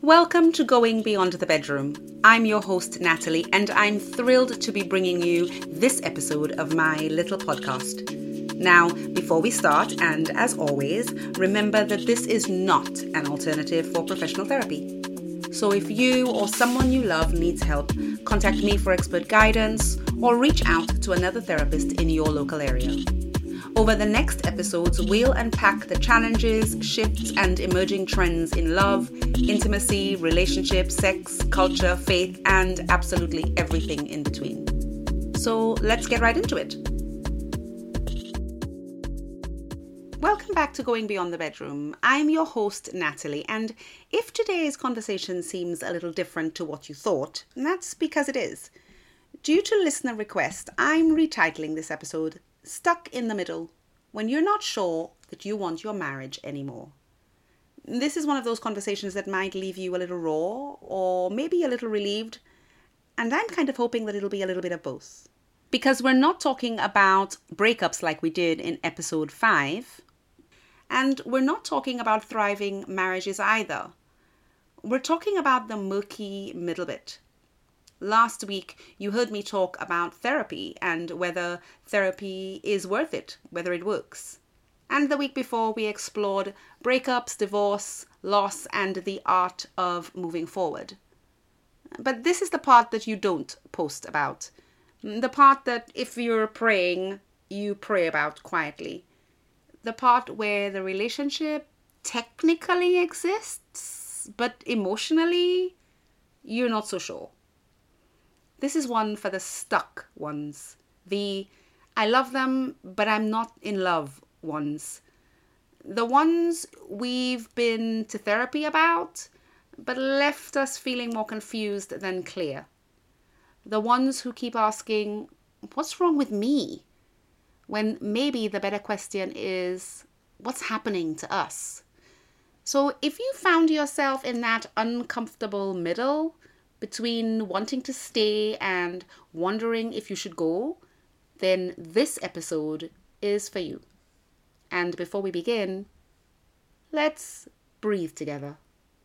Welcome to Going Beyond the Bedroom. I'm your host, Natalie, and I'm thrilled to be bringing you this episode of my little podcast. Now, before we start, and as always, remember that this is not an alternative for professional therapy. So if you or someone you love needs help, contact me for expert guidance or reach out to another therapist in your local area. Over the next episodes, we'll unpack the challenges, shifts, and emerging trends in love, intimacy, relationships, sex, culture, faith, and absolutely everything in between. So let's get right into it. Welcome back to Going Beyond the Bedroom. I'm your host, Natalie, and if today's conversation seems a little different to what you thought, that's because it is. Due to listener request, I'm retitling this episode Stuck in the Middle, when you're not sure that you want your marriage anymore. This is one of those conversations that might leave you a little raw or maybe a little relieved, and I'm kind of hoping that it'll be a little bit of both. Because we're not talking about breakups like we did in episode 5, and we're not talking about thriving marriages either. We're talking about the murky middle bit. Last week, you heard me talk about therapy and whether therapy is worth it, whether it works. And the week before, we explored breakups, divorce, loss, and the art of moving forward. But this is the part that you don't post about. The part that if you're praying, you pray about quietly. The part where the relationship technically exists, but emotionally, you're not so sure. This is one for the stuck ones. The I love them, but I'm not in love ones. The ones we've been to therapy about, but left us feeling more confused than clear. The ones who keep asking, what's wrong with me? When maybe the better question is, what's happening to us? So if you found yourself in that uncomfortable middle, between wanting to stay and wondering if you should go, then this episode is for you. And before we begin, let's breathe together.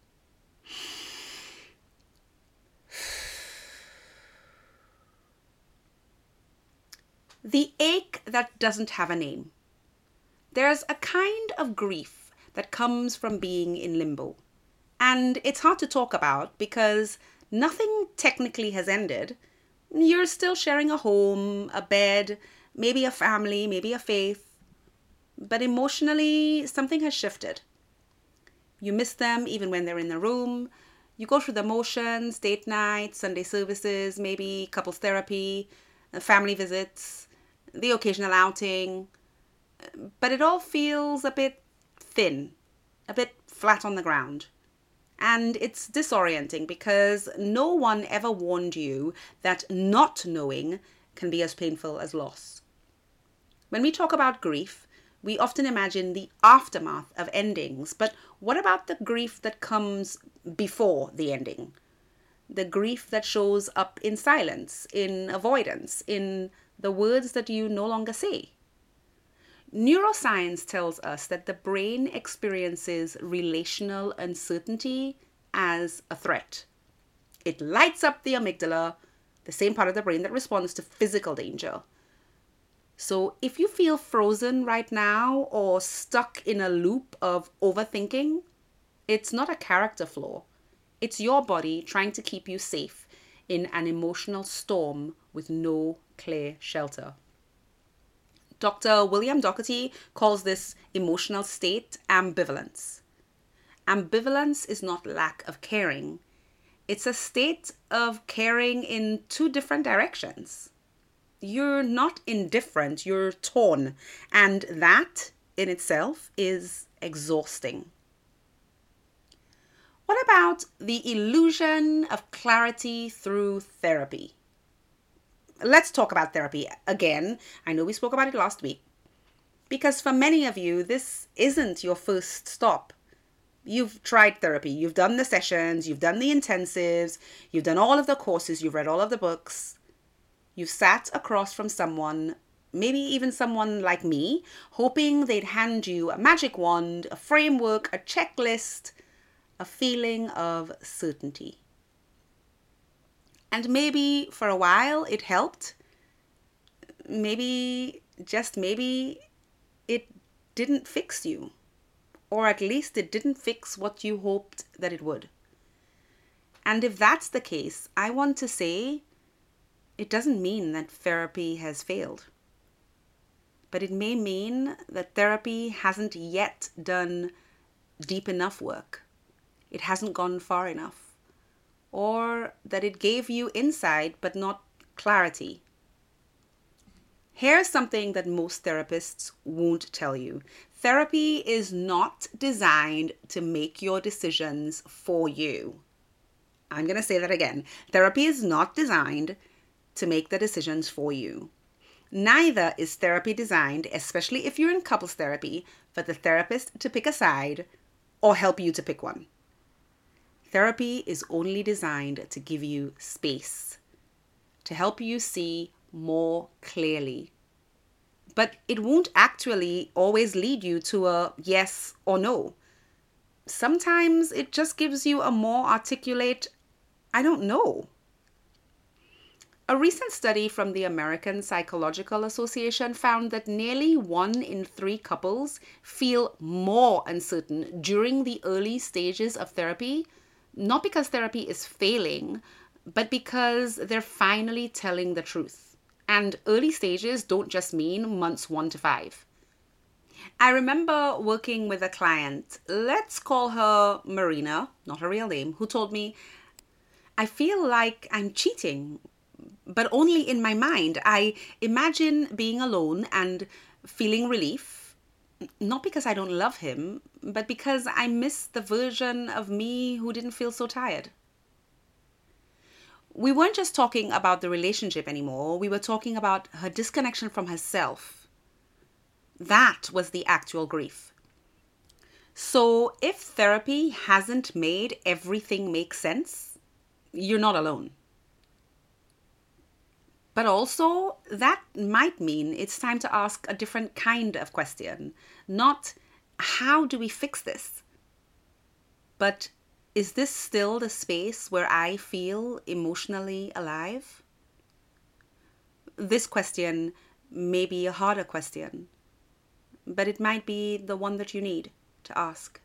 The ache that doesn't have a name. There's a kind of grief that comes from being in limbo. And it's hard to talk about because nothing technically has ended. You're still sharing a home, a bed, maybe a family, maybe a faith. But emotionally, something has shifted. You miss them even when they're in the room. You go through the motions, date nights, Sunday services, maybe couples therapy, family visits, the occasional outing. But it all feels a bit thin, a bit flat on the ground. And it's disorienting because no one ever warned you that not knowing can be as painful as loss. When we talk about grief, we often imagine the aftermath of endings. But what about the grief that comes before the ending? The grief that shows up in silence, in avoidance, in the words that you no longer say. Neuroscience tells us that the brain experiences relational uncertainty as a threat. It lights up the amygdala, the same part of the brain that responds to physical danger. So if you feel frozen right now or stuck in a loop of overthinking, it's not a character flaw. It's your body trying to keep you safe in an emotional storm with no clear shelter. Dr. William Doherty calls this emotional state ambivalence. Ambivalence is not lack of caring. It's a state of caring in two different directions. You're not indifferent, you're torn. And that in itself is exhausting. What about the illusion of clarity through therapy? Let's talk about therapy again. I know we spoke about it last week. Because for many of you, this isn't your first stop. You've tried therapy. You've done the sessions. You've done the intensives. You've done all of the courses. You've read all of the books. You've sat across from someone, maybe even someone like me, hoping they'd hand you a magic wand, a framework, a checklist, a feeling of certainty. And maybe for a while it helped. Maybe, just maybe, it didn't fix you. Or at least it didn't fix what you hoped that it would. And if that's the case, I want to say it doesn't mean that therapy has failed. But it may mean that therapy hasn't yet done deep enough work. It hasn't gone far enough. Or that it gave you insight but not clarity. Here's something that most therapists won't tell you. Therapy is not designed to make your decisions for you. I'm going to say that again. Therapy is not designed to make the decisions for you. Neither is therapy designed, especially if you're in couples therapy, for the therapist to pick a side or help you to pick one. Therapy is only designed to give you space, to help you see more clearly. But it won't actually always lead you to a yes or no. Sometimes it just gives you a more articulate, I don't know. A recent study from the American Psychological Association found that nearly 1 in 3 couples feel more uncertain during the early stages of therapy, not because therapy is failing, but because they're finally telling the truth. And early stages don't just mean months 1 to 5. I remember working with a client, let's call her Marina, not her real name, who told me, I feel like I'm cheating, but only in my mind. I imagine being alone and feeling relief, not because I don't love him, but because I miss the version of me who didn't feel so tired. We weren't just talking about the relationship anymore. We were talking about her disconnection from herself. That was the actual grief. So if therapy hasn't made everything make sense, you're not alone. But also, that might mean it's time to ask a different kind of question. Not, how do we fix this? But, is this still the space where I feel emotionally alive? This question may be a harder question, but it might be the one that you need to ask.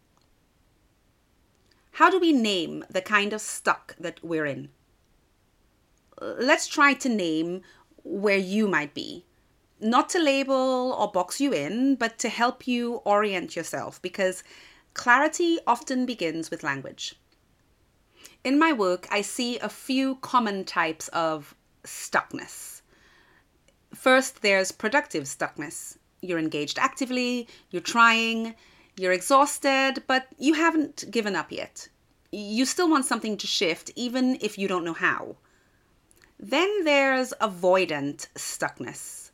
How do we name the kind of stuck that we're in? Let's try to name where you might be. Not to label or box you in, but to help you orient yourself, because clarity often begins with language. In my work, I see a few common types of stuckness. First, there's productive stuckness. You're engaged actively, you're trying, you're exhausted, but you haven't given up yet. You still want something to shift, even if you don't know how. Then there's avoidant stuckness.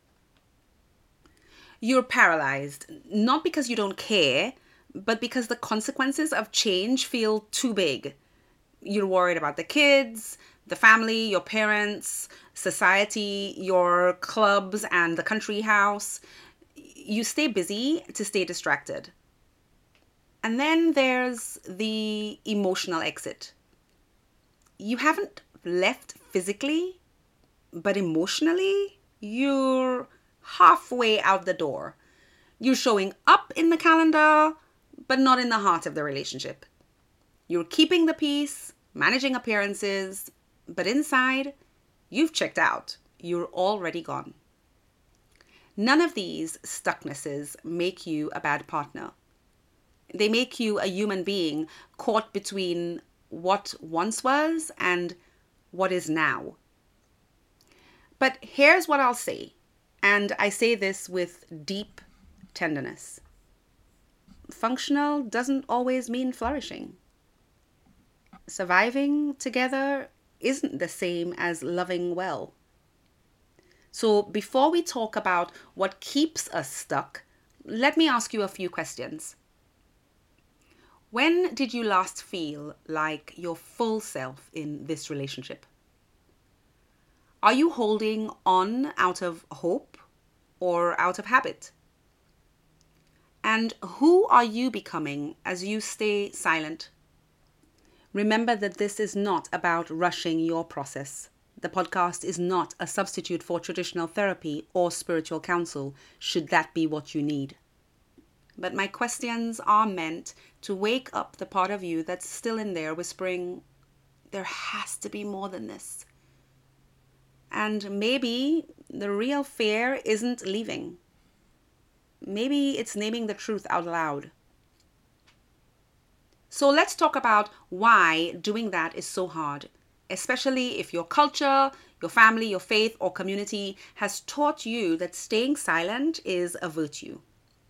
You're paralyzed, not because you don't care, but because the consequences of change feel too big. You're worried about the kids, the family, your parents, society, your clubs, and the country house. You stay busy to stay distracted. And then there's the emotional exit. You haven't left physically, but emotionally, you're halfway out the door. You're showing up in the calendar, but not in the heart of the relationship. You're keeping the peace, managing appearances, but inside, you've checked out. You're already gone. None of these stucknesses make you a bad partner. They make you a human being caught between what once was and what is now. But here's what I'll say, and I say this with deep tenderness. Functional doesn't always mean flourishing. Surviving together isn't the same as loving well. So before we talk about what keeps us stuck, let me ask you a few questions. When did you last feel like your full self in this relationship? Are you holding on out of hope or out of habit? And who are you becoming as you stay silent? Remember that this is not about rushing your process. The podcast is not a substitute for traditional therapy or spiritual counsel, should that be what you need. But my questions are meant to wake up the part of you that's still in there whispering, there has to be more than this. And maybe the real fear isn't leaving. Maybe it's naming the truth out loud. So let's talk about why doing that is so hard, especially if your culture, your family, your faith, or community has taught you that staying silent is a virtue.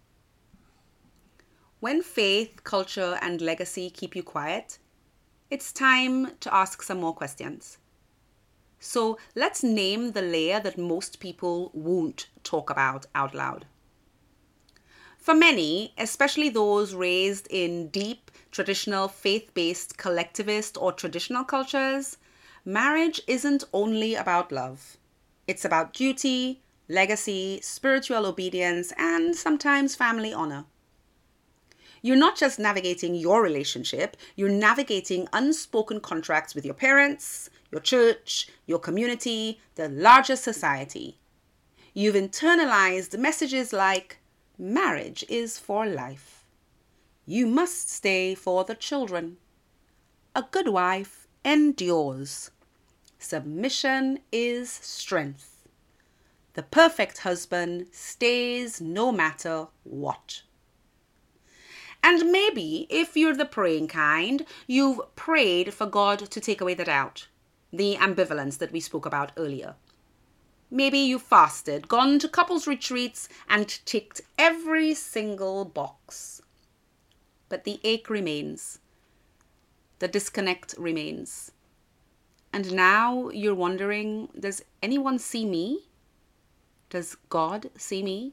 When faith, culture, and legacy keep you quiet, it's time to ask some more questions. So let's name the layer that most people won't talk about out loud. For many, especially those raised in deep, traditional, faith-based, collectivist, or traditional cultures, marriage isn't only about love. It's about duty, legacy, spiritual obedience, and sometimes family honor. You're not just navigating your relationship, you're navigating unspoken contracts with your parents, your church, your community, the larger society. You've internalized messages like, marriage is for life. You must stay for the children. A good wife endures. Submission is strength. The perfect husband stays no matter what. And maybe, if you're the praying kind, you've prayed for God to take away the doubt, the ambivalence that we spoke about earlier. Maybe you fasted, gone to couples retreats, and ticked every single box. But the ache remains. The disconnect remains. And now you're wondering, does anyone see me? Does God see me?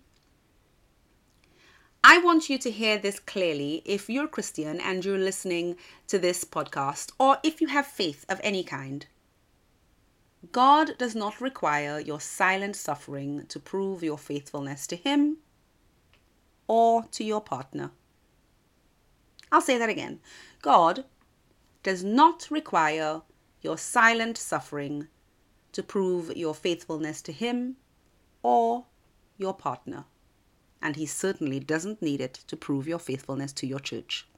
I want you to hear this clearly if you're Christian and you're listening to this podcast, or if you have faith of any kind. God does not require your silent suffering to prove your faithfulness to Him or to your partner. I'll say that again. God does not require your silent suffering to prove your faithfulness to Him or your partner. And He certainly doesn't need it to prove your faithfulness to your church.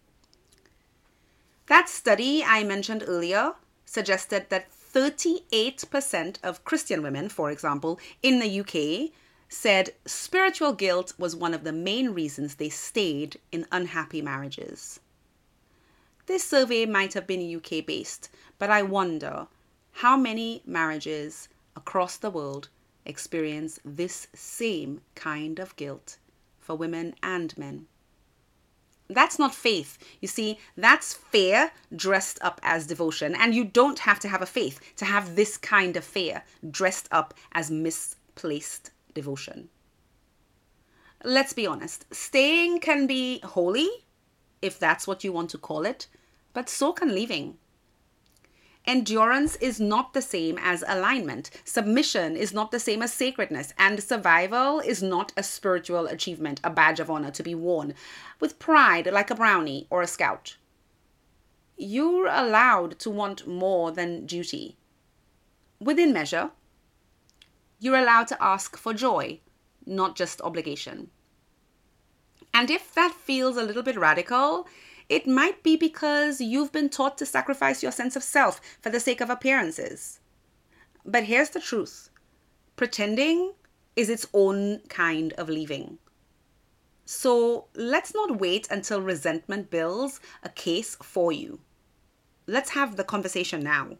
That study I mentioned earlier suggested that 38% of Christian women, for example, in the UK, said spiritual guilt was one of the main reasons they stayed in unhappy marriages. This survey might have been UK-based, but I wonder how many marriages across the world experience this same kind of guilt for women and men. That's not faith. You see, that's fear dressed up as devotion. And you don't have to have a faith to have this kind of fear dressed up as misplaced devotion. Let's be honest. Staying can be holy, if that's what you want to call it, but so can leaving. Endurance is not the same as alignment. Submission is not the same as sacredness. And survival is not a spiritual achievement, a badge of honor to be worn with pride like a brownie or a scout. You're allowed to want more than duty. Within measure, you're allowed to ask for joy, not just obligation. And if that feels a little bit radical, it might be because you've been taught to sacrifice your sense of self for the sake of appearances. But here's the truth. Pretending is its own kind of leaving. So let's not wait until resentment builds a case for you. Let's have the conversation now.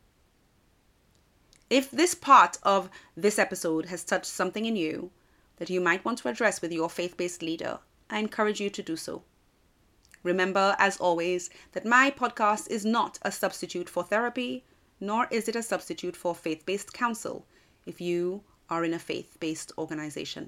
If this part of this episode has touched something in you that you might want to address with your faith-based leader, I encourage you to do so. Remember, as always, that my podcast is not a substitute for therapy, nor is it a substitute for faith-based counsel if you are in a faith-based organization.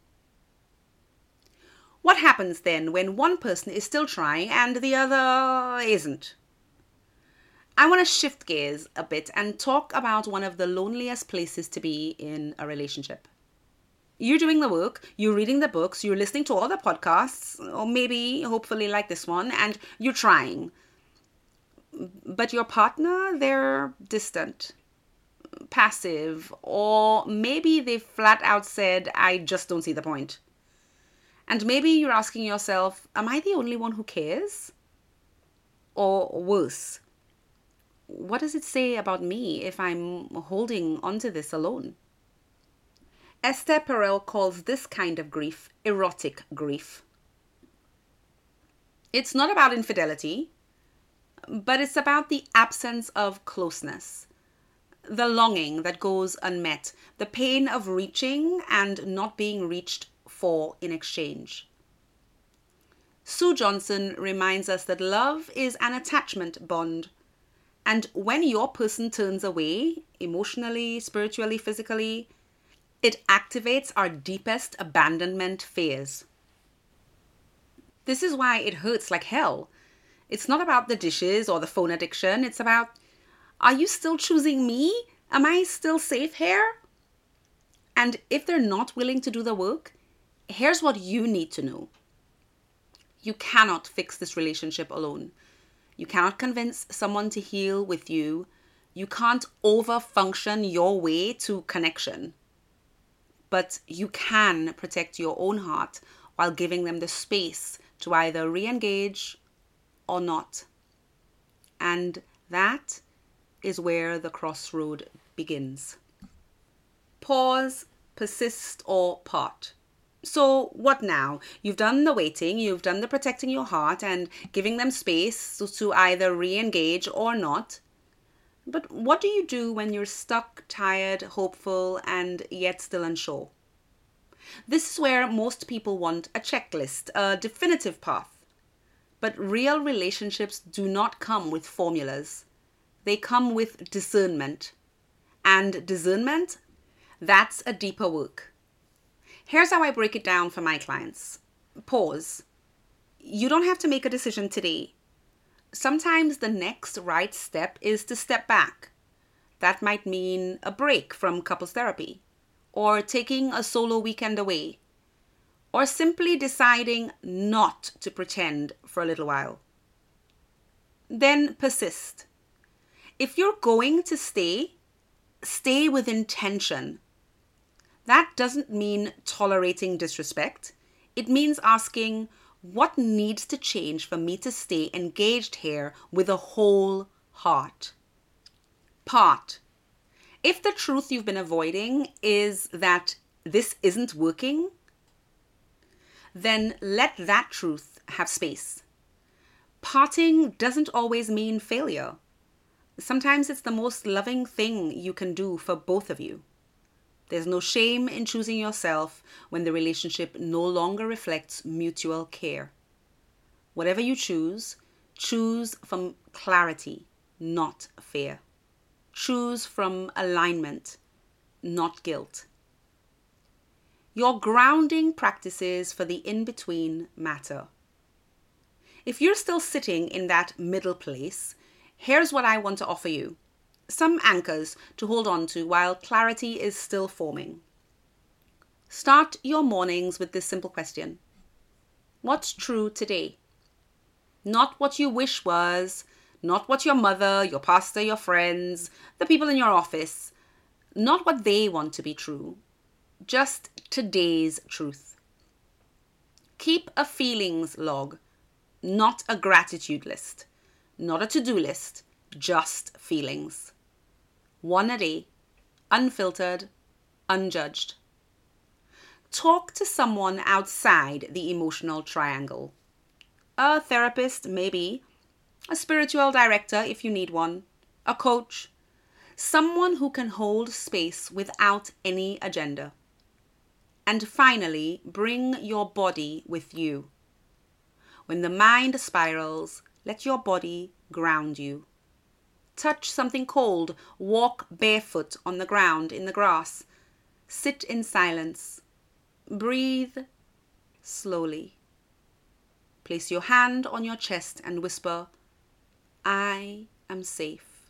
What happens then when one person is still trying and the other isn't? I want to shift gears a bit and talk about one of the loneliest places to be in a relationship. You're doing the work, you're reading the books, you're listening to all the podcasts, or maybe, hopefully, like this one, and you're trying. But your partner, they're distant, passive, or maybe they flat out said, I just don't see the point. And maybe you're asking yourself, am I the only one who cares? Or worse, what does it say about me if I'm holding onto this alone? Esther Perel calls this kind of grief erotic grief. It's not about infidelity, but it's about the absence of closeness, the longing that goes unmet, the pain of reaching and not being reached for in exchange. Sue Johnson reminds us that love is an attachment bond. And when your person turns away, emotionally, spiritually, physically, it activates our deepest abandonment fears. This is why it hurts like hell. It's not about the dishes or the phone addiction. It's about, are you still choosing me? Am I still safe here? And if they're not willing to do the work, here's what you need to know. You cannot fix this relationship alone. You cannot convince someone to heal with you. You can't overfunction your way to connection. But you can protect your own heart while giving them the space to either re-engage or not. And that is where the crossroad begins. Pause, persist, or part. So what now? You've done the waiting, you've done the protecting your heart and giving them space to either re-engage or not. But what do you do when you're stuck, tired, hopeful, and yet still unsure? This is where most people want a checklist, a definitive path. But real relationships do not come with formulas. They come with discernment. And discernment, that's a deeper work. Here's how I break it down for my clients. Pause. You don't have to make a decision today. Sometimes the next right step is to step back. That might mean a break from couples therapy, or taking a solo weekend away, or simply deciding not to pretend for a little while. Then persist. If you're going to stay, stay with intention. That doesn't mean tolerating disrespect. It means asking, what needs to change for me to stay engaged here with a whole heart? Part. If the truth you've been avoiding is that this isn't working, then let that truth have space. Parting doesn't always mean failure. Sometimes it's the most loving thing you can do for both of you. There's no shame in choosing yourself when the relationship no longer reflects mutual care. Whatever you choose, choose from clarity, not fear. Choose from alignment, not guilt. Your grounding practices for the in-between matter. If you're still sitting in that middle place, here's what I want to offer you. Some anchors to hold on to while clarity is still forming. Start your mornings with this simple question. What's true today? Not what you wish was, not what your mother, your pastor, your friends, the people in your office, not what they want to be true, just today's truth. Keep a feelings log, not a gratitude list, not a to-do list, just feelings. One a day, unfiltered, unjudged. Talk to someone outside the emotional triangle. A therapist, maybe. A spiritual director, if you need one. A coach. Someone who can hold space without any agenda. And finally, bring your body with you. When the mind spirals, let your body ground you. Touch something cold, walk barefoot on the ground in the grass, sit in silence, breathe slowly. Place your hand on your chest and whisper, I am safe.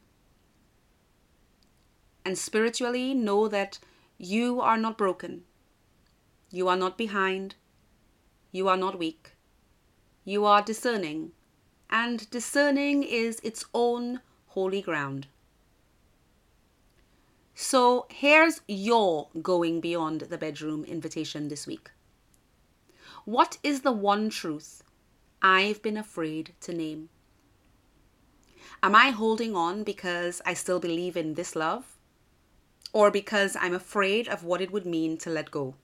And spiritually know that you are not broken. You are not behind. You are not weak. You are discerning, and discerning is its own holy ground. So here's your going beyond the bedroom invitation this week. What is the one truth I've been afraid to name? Am I holding on because I still believe in this love? Or because I'm afraid of what it would mean to let go?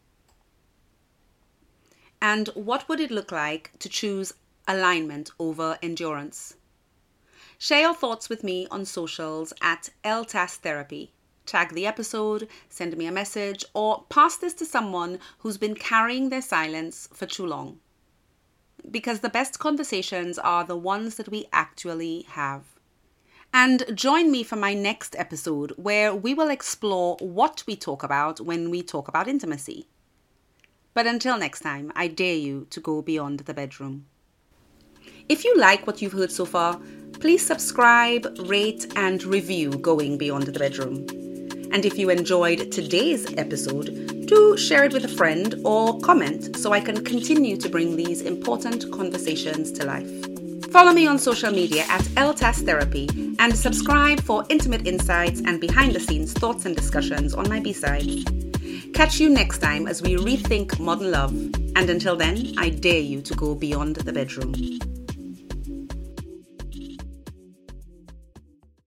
And what would it look like to choose alignment over endurance? Share your thoughts with me on socials at LTAS Therapy. Tag the episode, send me a message, or pass this to someone who's been carrying their silence for too long. Because the best conversations are the ones that we actually have. And join me for my next episode where we will explore what we talk about when we talk about intimacy. But until next time, I dare you to go beyond the bedroom. If you like what you've heard so far, please subscribe, rate, and review Going Beyond the Bedroom. And if you enjoyed today's episode, do share it with a friend or comment so I can continue to bring these important conversations to life. Follow me on social media at LTAS Therapy and subscribe for intimate insights and behind-the-scenes thoughts and discussions on my B-side. Catch you next time as we rethink modern love. And until then, I dare you to go beyond the bedroom.